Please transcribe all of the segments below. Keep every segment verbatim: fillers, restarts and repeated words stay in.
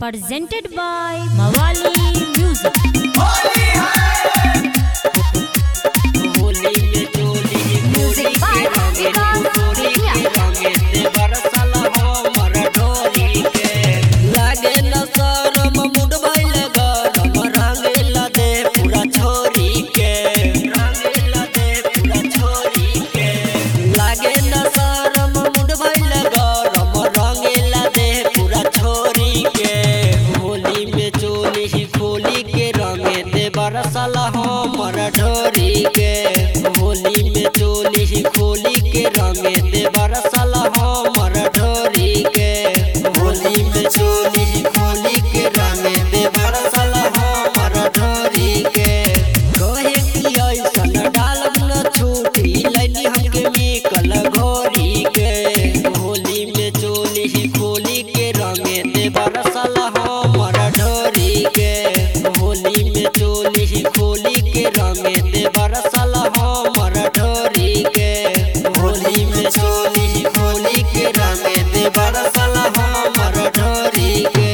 presented by Mawali Music. Music by बरसल हमर ढोरी के होली में चोली ही खोली के रंगे दे बरसल हमर ढोरी के होली में चोली ही खोली के रंगे दे बरसल हमर ढोरी के कहे कि ऐसन डालब न छूटी लैली हमके मिकल घोरी के होली में चोली ही खोली के रंगे दे बरसल हमर ढोरी के होली में चोली ही खोली के रंगे दे बरसल हमर ढोरी के होली में चोली ही खोली के रंगे दे बरसल हमर ढोरी के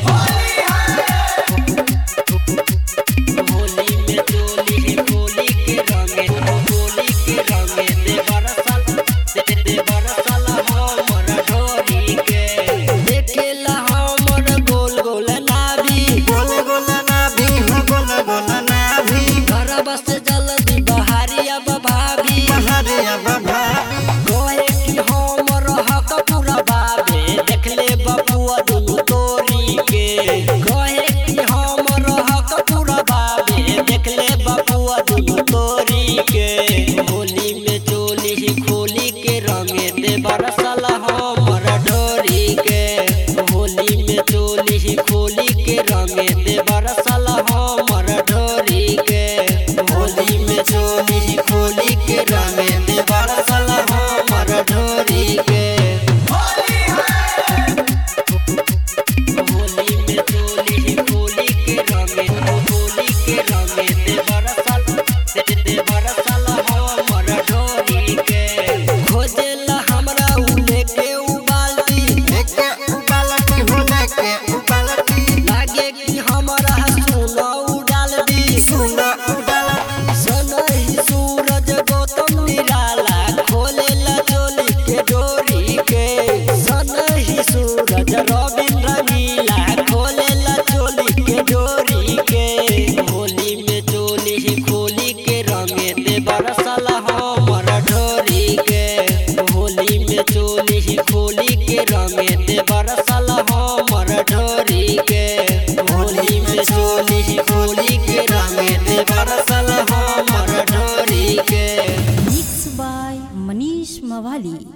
होली में चोली ही खोली के रंगे खोली के रंगे दे बरसल दे दे बरसल हमर ढोरी के देखेला हमर गोल गोल नाभी गोल गोल नाभी हो गोल गोल नाभी घर बस जल्दी बहारिया भाभी बहारिया भाभी कहे कि हमर हक पूरा बाबे देखले बबुआ दुनु तोरी के कहे कि हमर हक पूरा बाबे देखले बबुआ दुनु तोरी के होली में चोली ही खोली के रंगे दे बरसल हमर ढोरी के होली में चोली ही खोली के रंगे दे बरसल हमर ढोरी के होली में चोली ही खोली के रंगे दे बरसल हमर ढोरी के होली में चोली ही खोली के रंगे खोली के रंगे दे बरसल दे दे बरसल हमर ढोरी के खोजेला हमरा उ लेके उ बाल्टी लेके उबालती हो लेके उबालती लागे कि हमरा सुनो उडाल दी सुना उबालती सनही सूरज गौतम निराला खोलेला चोली के डोरी के सनही सूरज रविंद्र नीला खोलेला चोली के डोरी के होली में चोली ही खोली के रंगे दे बरसल हमर ढोरी के होली में चोली ही खोली के रंगे दे बरसल हमर ढोरी के होली में चोली ही खोली के रंगे दे बरसल हमर ढोरी के Mixed by Manish Mawali.